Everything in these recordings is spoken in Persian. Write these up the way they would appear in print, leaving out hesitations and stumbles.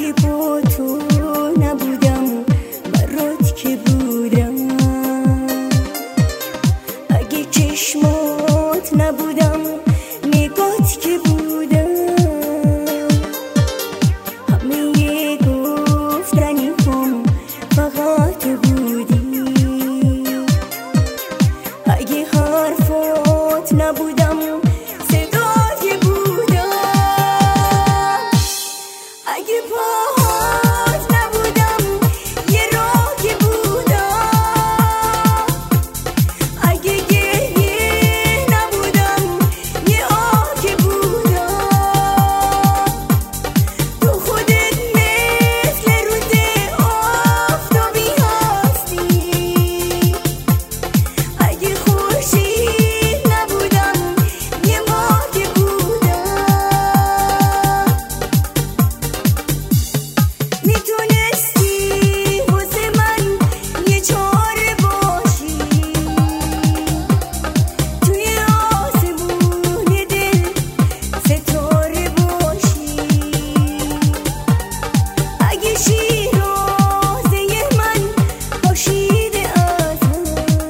اگه با تو نبودم برات که بودم، اگه چشمات نبودم نگات که بودم، همه گفتنی هم فقط تو بودی. اگه حرفات نبودم صدای بودم، اگه پاهات نبودم یه راه که بودم، اگه گریه نبودم یه آه که بودم. تو خودت مثل روز آفتابی هستی، اگه خورشید نبودم یه ماه که بودم. میتونستی واسه من یه چاره باشی، توی آسمون دل ستاره باشی، اگه شیرازه من پاشیده ازم،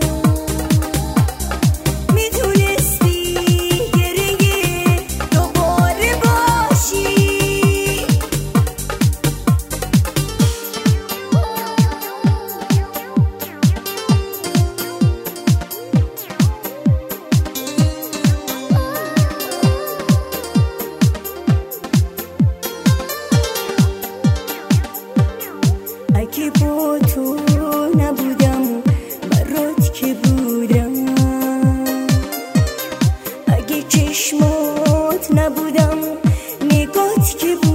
میتونستی گریه دوباره باشی. اگه با تو نبودم برات که بودم، اگه چشمات نبودم نگات که بودم.